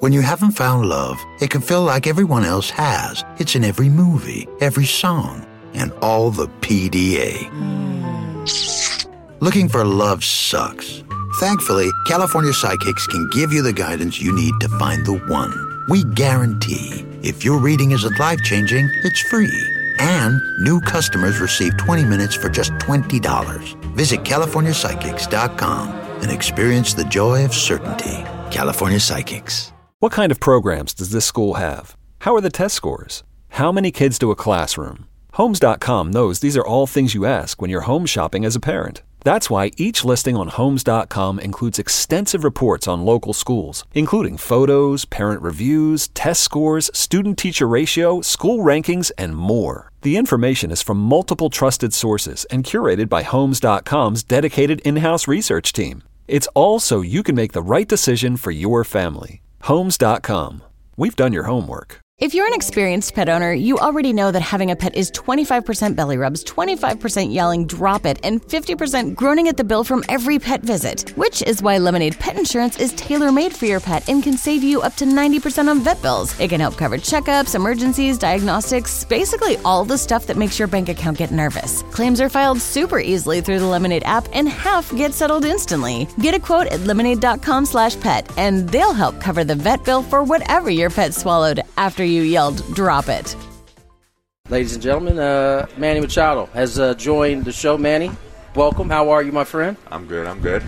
When you haven't found love, it can feel like everyone else has. It's in every movie, every song, and all the PDA. Looking for love sucks. Thankfully, California Psychics can give you the guidance you need to find the one. We guarantee if your reading isn't life-changing, it's free. And new customers receive 20 minutes for just $20. Visit CaliforniaPsychics.com and experience the joy of certainty. California Psychics. What kind of programs does this school have? How are the test scores? How many kids do a classroom? Homes.com knows these are all things you ask when you're home shopping as a parent. That's why each listing on Homes.com includes extensive reports on local schools, including photos, parent reviews, test scores, student-teacher ratio, school rankings, and more. The information is from multiple trusted sources and curated by Homes.com's dedicated in-house research team. It's all so you can make the right decision for your family. Homes.com. We've done your homework. If you're an experienced pet owner, you already know that having a pet is 25% belly rubs, 25% yelling, drop it, and 50% groaning at the bill from every pet visit. Which is why Lemonade Pet Insurance is tailor-made for your pet and can save you up to 90% on vet bills. It can help cover checkups, emergencies, diagnostics, basically all the stuff that makes your bank account get nervous. Claims are filed super easily through the Lemonade app, and half get settled instantly. Get a quote at lemonade.com/pet, and they'll help cover the vet bill for whatever your pet swallowed after you yelled, drop it. Ladies and gentlemen, Manny Machado has joined the show. Manny, welcome. How are you, my friend? I'm good.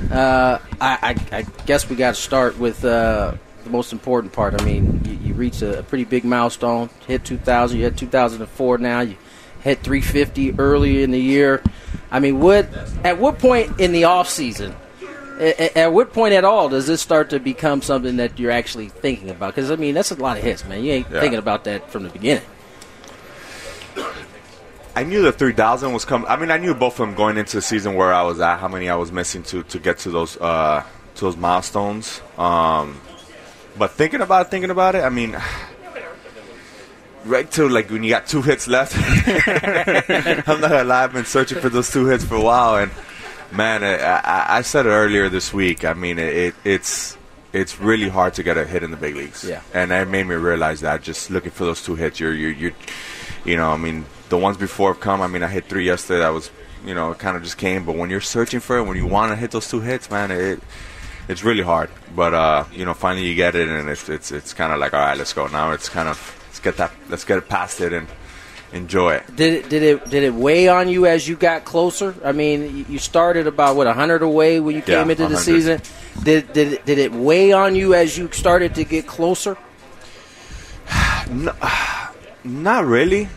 I guess we got to start with the most important part. I mean, you reached a pretty big milestone, hit 2,000. You had 2,004 now. You hit 350 early in the year. I mean, at what point in the offseason, at what point at all does this start to become something that you're actually thinking about? Because, I mean, that's a lot of hits, man. You ain't thinking about that from the beginning. I knew the 3,000 was coming. I mean, I knew both of them going into the season where I was at, how many I was missing to get to those milestones. But thinking about it, I mean, right to like when you got 2 hits left. I'm not gonna lie, I've been searching for those 2 hits for a while, and man, I said it earlier this week. I mean, it's really hard to get a hit in the big leagues. Yeah. And that made me realize that just looking for those 2 hits, you know, I mean, the ones before have come. I mean, I hit 3 yesterday. That was, you know, it kind of just came. But when you're searching for it, when you want to hit those 2 hits, man, it's really hard. But you know, finally you get it, and it's kind of like, all right, let's go. Now it's kind of let's get it past it and enjoy it. Did it weigh on you as you got closer? I mean, you started about 100 away when you came into the 100. season. Did it weigh on you as you started to get closer? No, not really.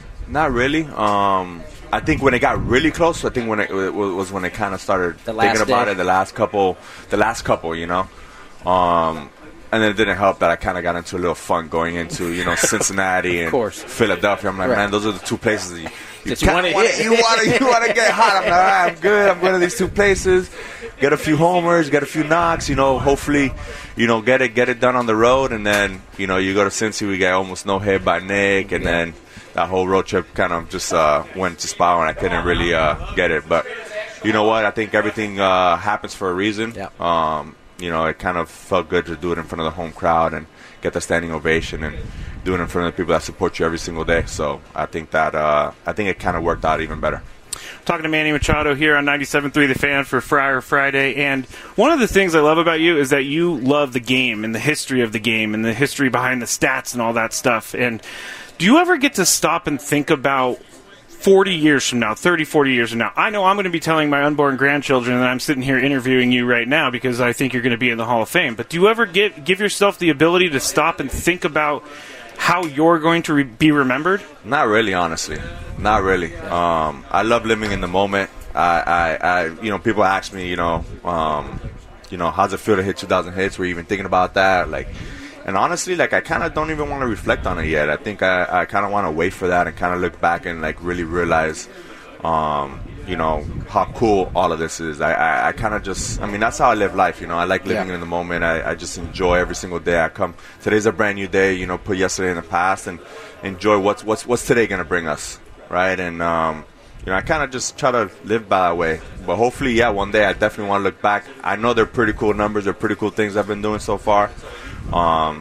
I think when it got really close, I think when it was when it kind of started thinking about it. The last couple, you know. And then it didn't help that I kind of got into a little funk going into, you know, Cincinnati and Philadelphia. I'm like, man, those are the 2 places that you want to hit. You want to get hot. I'm like, all right, I'm good. I'm going to these 2 places, get a few homers, get a few knocks, you know, hopefully, you know, get it done on the road. And then, you know, you go to Cincy, we get almost no hit by Nick. And then that whole road trip kind of just went to spot and I couldn't really get it. But you know what? I think everything happens for a reason. Yeah. You know, it kind of felt good to do it in front of the home crowd and get the standing ovation and do it in front of the people that support you every single day. So I think that it kind of worked out even better. Talking to Manny Machado here on 97.3 The Fan for Friar Friday. And one of the things I love about you is that you love the game and the history of the game and the history behind the stats and all that stuff. And do you ever get to stop and think about 40 years from now, 30, 40 years from now? I know I'm going to be telling my unborn grandchildren that I'm sitting here interviewing you right now because I think you're going to be in the Hall of Fame. But do you ever give yourself the ability to stop and think about how you're going to be remembered? Not really, honestly. Not really. I love living in the moment. I you know, people ask me, you know, how's it feel to hit 2,000 hits? Were you even thinking about that? Like, and honestly, like, I kind of don't even want to reflect on it yet. I think I kind of want to wait for that and kind of look back and, like, really realize, you know, how cool all of this is. I kind of just, I mean, that's how I live life, you know. I like living in the moment. I just enjoy every single day. Today's a brand new day, you know, put yesterday in the past and enjoy what's today going to bring us, right? And, you know, I kind of just try to live by that way. But hopefully, yeah, one day I definitely want to look back. I know they're pretty cool numbers. They're pretty cool things I've been doing so far.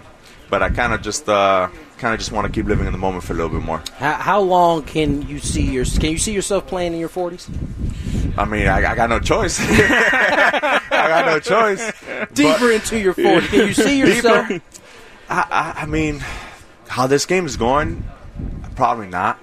but I kind of just want to keep living in the moment for a little bit more. How long can you see yourself playing in your 40s? I mean, I got no choice. I got no choice. Deeper into your 40s, can you see yourself? I mean, how this game is going, probably not.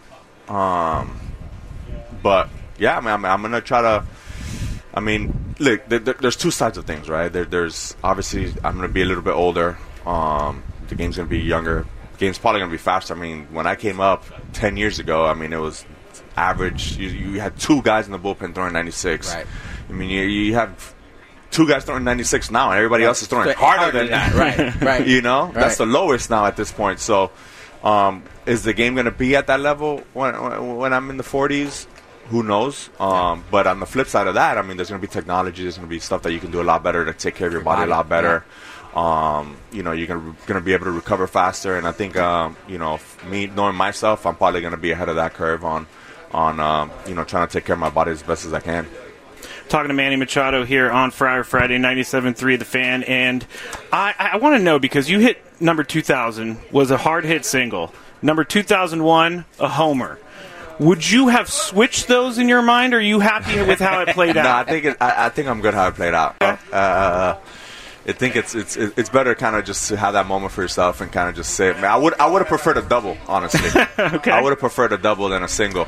But yeah, I mean, I'm gonna try to. I mean, look, there's two sides of things, right? There's obviously I'm gonna be a little bit older. The game's gonna be younger. The game's probably gonna be faster. I mean, when I came up 10 years ago, I mean, it was average. You had two guys in the bullpen throwing 96. Right. I mean, you have two guys throwing 96 now, and everybody else is throwing harder than that. Right. You know, right. That's the lowest now at this point. So, is the game going to be at that level when I'm in the 40s? Who knows? But on the flip side of that, I mean, there's going to be technology. There's going to be stuff that you can do a lot better to take care of your body a lot better. You know, you're going to be able to recover faster. And I think, you know, me knowing myself, I'm probably going to be ahead of that curve on you know, trying to take care of my body as best as I can. Talking to Manny Machado here on Friday, 97.3 The Fan. And I want to know, because you hit number 2000, was a hard hit single. Number 2001, a homer. Would you have switched those in your mind, or are you happy with how it played out? No, I think I'm good how it played out. Okay. I think it's better kind of just to have that moment for yourself and kind of just say, man, I would have preferred a double, honestly. Okay. I would have preferred a double than a single.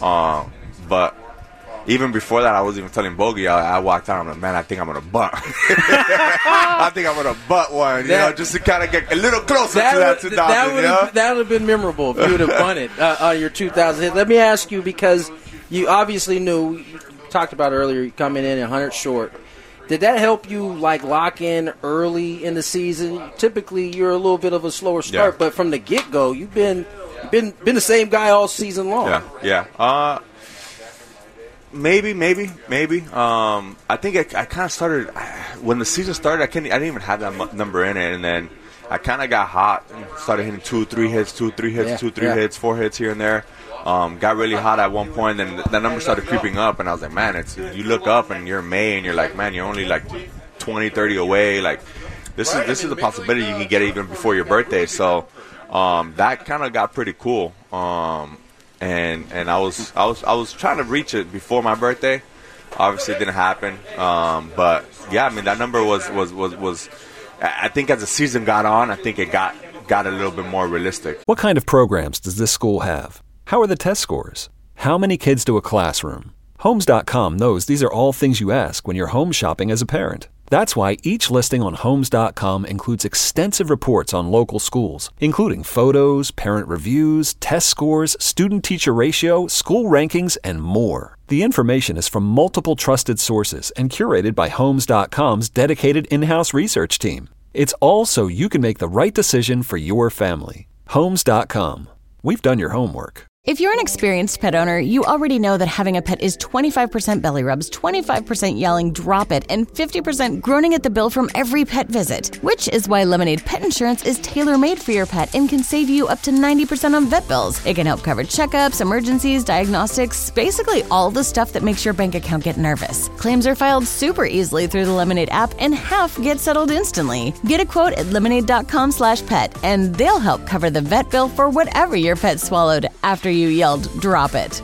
But even before that, I was even telling Bogey, I walked out, I'm like, man, I think I'm going to butt. I think I'm going to butt one, you know, just to kind of get a little closer to that 2000. That would have been memorable if you would have bunted on your 2000 hit. Let me ask you, because you obviously knew, you talked about earlier, coming in 100 short. Did that help you, like, lock in early in the season? Typically, you're a little bit of a slower start, but from the get-go, you've been the same guy all season long. Yeah. Maybe. I think I kind of started when the season started. I didn't even have that number in it, and then I kind of got hot and started hitting 2-3 hits, 2-3 hits, 2-3 hits, 4 hits here and there. Got really hot at one point, and that number started creeping up, and I was like, man, you look up and you're in May, and you're like, man, you're only like 20, 30 away. Like, this is a possibility you can get even before your birthday. So that kind of got pretty cool. And I was trying to reach it before my birthday. Obviously, it didn't happen. But yeah, I mean, that number was. I think as the season got on, I think it got a little bit more realistic. What kind of programs does this school have? How are the test scores? How many kids do a classroom? Homes.com knows these are all things you ask when you're home shopping as a parent. That's why each listing on Homes.com includes extensive reports on local schools, including photos, parent reviews, test scores, student-teacher ratio, school rankings, and more. The information is from multiple trusted sources and curated by Homes.com's dedicated in-house research team. It's all so you can make the right decision for your family. Homes.com. We've done your homework. If you're an experienced pet owner, you already know that having a pet is 25% belly rubs, 25% yelling, drop it, and 50% groaning at the bill from every pet visit. Which is why Lemonade Pet Insurance is tailor-made for your pet and can save you up to 90% on vet bills. It can help cover checkups, emergencies, diagnostics, basically all the stuff that makes your bank account get nervous. Claims are filed super easily through the Lemonade app, and half get settled instantly. Get a quote at lemonade.com/pet, and they'll help cover the vet bill for whatever your pet swallowed after you yelled, drop it.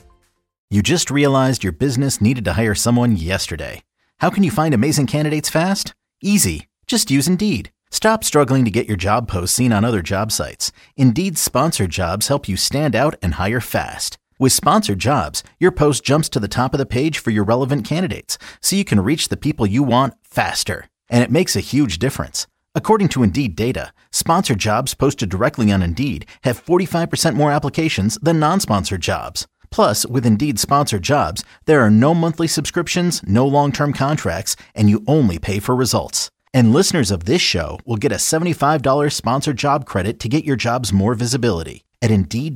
You just realized your business needed to hire someone yesterday. How can you find amazing candidates fast? Easy. Just use Indeed. Stop struggling to get your job posts seen on other job sites. Indeed's sponsored jobs help you stand out and hire fast. With sponsored jobs, your post jumps to the top of the page for your relevant candidates, so you can reach the people you want faster. And it makes a huge difference. According to Indeed data, sponsored jobs posted directly on Indeed have 45% more applications than non-sponsored jobs. Plus, with Indeed sponsored jobs, there are no monthly subscriptions, no long-term contracts, and you only pay for results. And listeners of this show will get a $75 sponsored job credit to get your jobs more visibility at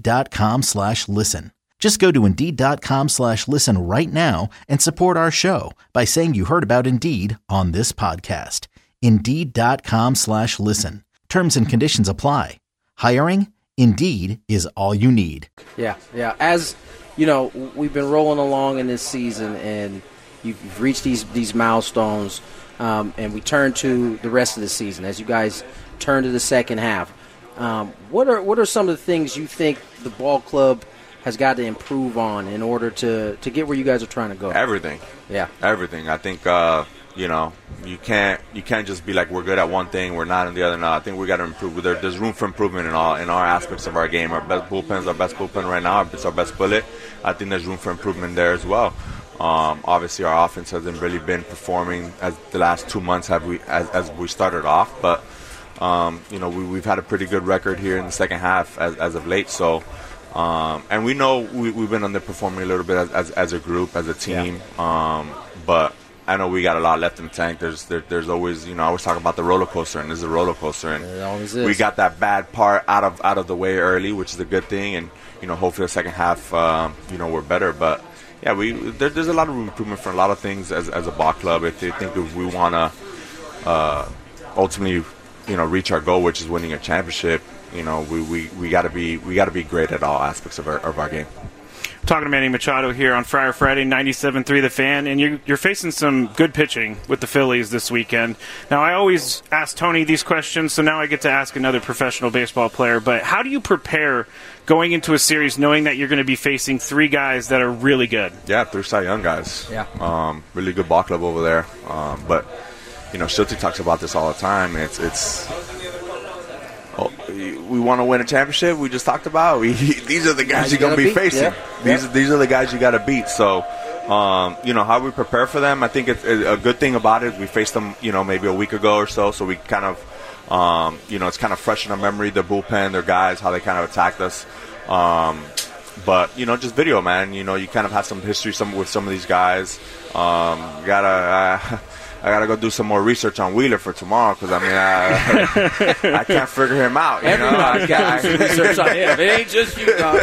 Indeed.com/listen. Just go to Indeed.com/listen right now and support our show by saying you heard about Indeed on this podcast. Indeed.com/listen. Terms and conditions apply. Hiring? Indeed is all you need. Yeah. As you know, we've been rolling along in this season, and you've reached these milestones, and we turn to the rest of the season. As you guys turn to the second half. What are some of the things you think the ball club has got to improve on in order to get where you guys are trying to go? Everything. Yeah. Everything. I think you can't just be like we're good at one thing, we're not in the other. No, I think we got to improve. There's room for improvement in all aspects of our game. Our best bullpen is our best bullpen right now. It's our best bullet. I think there's room for improvement there as well. Obviously, our offense hasn't really been performing as the last 2 months as we started off, but we've had a pretty good record here in the second half as of late. So, and we know we've been underperforming a little bit as a group, as a team. Yeah. But I know we got a lot left in the tank. There's always, I always talk about the roller coaster, and this is a roller coaster, and it always is. We got that bad part out of the way early, which is a good thing, and hopefully the second half, we're better. But yeah, there's a lot of improvement for a lot of things as a ball club. If we want to ultimately, reach our goal, which is winning a championship, we got to be great at all aspects of our game. Talking to Manny Machado here on Friar Friday, 97.3 The Fan, and you're facing some good pitching with the Phillies this weekend. Now, I always ask Tony these questions, so now I get to ask another professional baseball player, but how do you prepare going into a series knowing that you're going to be facing three guys that are really good? Yeah, 3 Cy Young guys. Yeah. Really good ball club over there. But, Shilty talks about this all the time. We want to win a championship. We just talked about. These are the guys you're going to be facing. Yeah. These are the guys you got to beat. So, how we prepare for them. I think it's a good thing about it is we faced them, maybe a week ago or so. So we kind of, it's kind of fresh in our memory. Their bullpen, their guys, how they kind of attacked us. But just video, man. You kind of have some history with some of these guys. I gotta go do some more research on Wheeler for tomorrow because I can't figure him out. Everybody's got to do some research on him. It ain't just you, dog.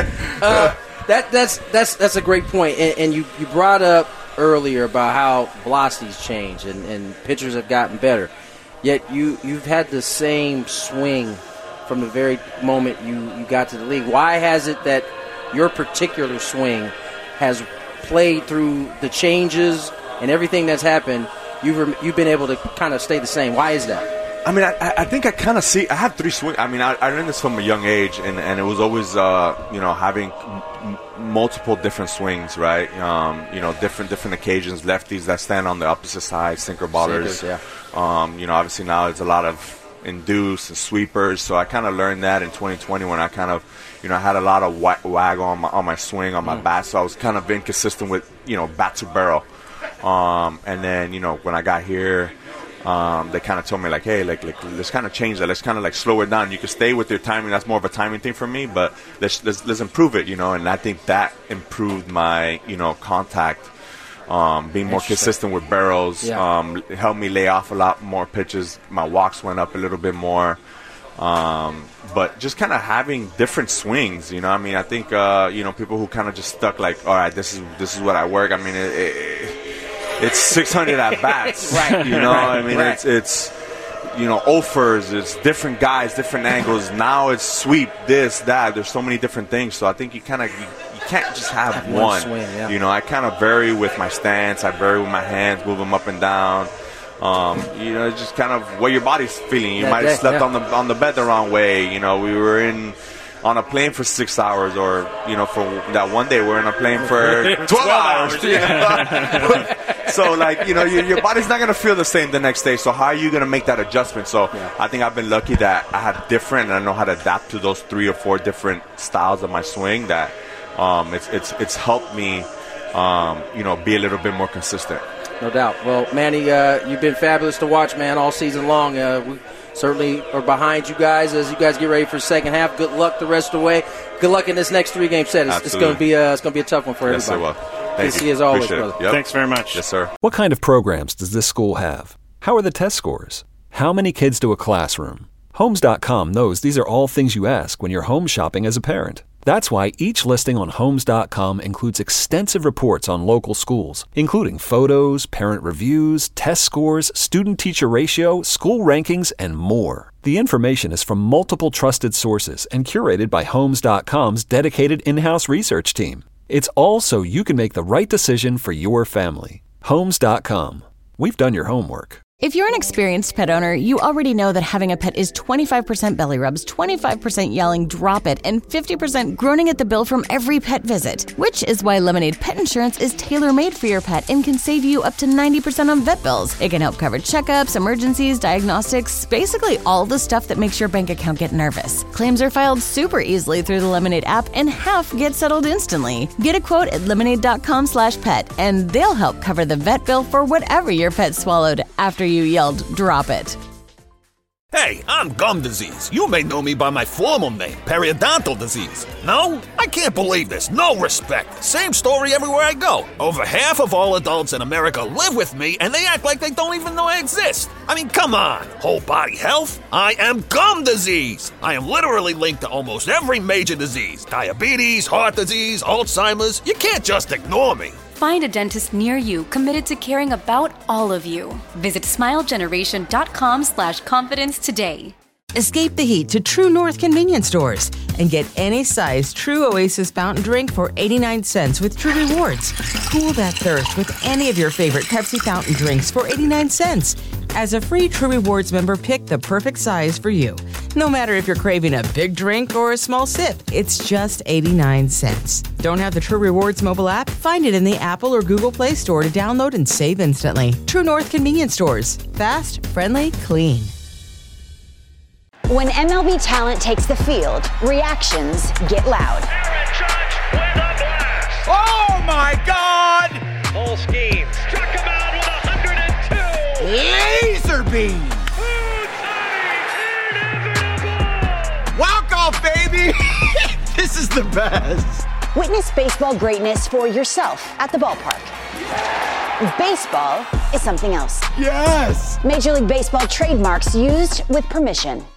That's a great point. And you brought up earlier about how velocity's changed and pitchers have gotten better. Yet you've had the same swing from the very moment you got to the league. Why has it that your particular swing has played through the changes and everything that's happened? You've been able to kind of stay the same. Why is that? I mean, I think I kind of see. I have 3 swings. I mean, I learned this from a young age, and it was always having multiple different swings, right? Different occasions. Lefties that stand on the opposite side, sinker ballers. Yeah. Obviously now it's a lot of induce and sweepers. So I kind of learned that in 2020 when I kind of I had a lot of wag on my swing on my bat. So I was kind of being consistent with bat to barrel. And then, when I got here, they kind of told me, like, hey, let's kind of change that. Let's kind of, slow it down. You can stay with your timing. That's more of a timing thing for me, but let's improve it, And I think that improved my, contact, being more consistent with barrels. Yeah. It helped me lay off a lot more pitches. My walks went up a little bit more. But just kind of having different swings, I think, people who kind of just stuck like, all right, this is what I work. I mean, it's 600 at bats, right? I mean, right. it's offers, it's different guys, different angles. Now it's sweep, this, that. There's so many different things. So I think you can't just have one. Swing, yeah. I kind of vary with my stance. I vary with my hands, move them up and down. Just kind of what your body's feeling. You might have slept on the bed the wrong way. We were on a plane for 6 hours, or for that one day we're on a plane for 12 hours. So your body's not gonna feel the same the next day. So how are you gonna make that adjustment? So I think I've been lucky that I have different, and I know how to adapt to those 3 or 4 different styles of my swing. That it's helped me, be a little bit more consistent. No doubt. Well, Manny, you've been fabulous to watch, man, all season long. We certainly are behind you guys as you guys get ready for the second half. Good luck the rest of the way. Good luck in this next 3-game set. It's going to be a tough one for everybody. Yes, it will. Thank you. See you as always, Appreciate brother. Yep. Thanks very much. Yes, sir. What kind of programs does this school have? How are the test scores? How many kids do a classroom? Homes.com knows these are all things you ask when you're home shopping as a parent. That's why each listing on Homes.com includes extensive reports on local schools, including photos, parent reviews, test scores, student-teacher ratio, school rankings, and more. The information is from multiple trusted sources and curated by Homes.com's dedicated in-house research team. It's all so you can make the right decision for your family. Homes.com. We've done your homework. If you're an experienced pet owner, you already know that having a pet is 25% belly rubs, 25% yelling, drop it, and 50% groaning at the bill from every pet visit. Which is why Lemonade Pet Insurance is tailor-made for your pet and can save you up to 90% on vet bills. It can help cover checkups, emergencies, diagnostics, basically all the stuff that makes your bank account get nervous. Claims are filed super easily through the Lemonade app, and half get settled instantly. Get a quote at lemonade.com/pet, and they'll help cover the vet bill for whatever your pet swallowed after you yelled, drop it. Hey, I'm gum disease. You may know me by my formal name, periodontal disease. No? I can't believe this. No respect. Same story everywhere I go. Over half of all adults in America live with me, and they act like they don't even know I exist. I mean, come on. Whole body health? I am gum disease. I am literally linked to almost every major disease. Diabetes, heart disease, Alzheimer's. You can't just ignore me. Find a dentist near you committed to caring about all of you. Visit smilegeneration.com/confidence today. Escape the heat to True North convenience stores and get any size True Oasis fountain drink for 89 cents with True Rewards. Cool that thirst with any of your favorite Pepsi fountain drinks for 89 cents. As a free True Rewards member, pick the perfect size for you. No matter if you're craving a big drink or a small sip, it's just 89 cents. Don't have the True Rewards mobile app? Find it in the Apple or Google Play Store to download and save instantly. True North convenience stores. Fast, friendly, clean. When MLB talent takes the field, reactions get loud. Aaron Judge with a blast. Oh my God! Full scheme. Struck him out with 102. Laser beam. Walk off, baby. This is the best. Witness baseball greatness for yourself at the ballpark. Baseball is something else. Yes. Major League Baseball trademarks used with permission.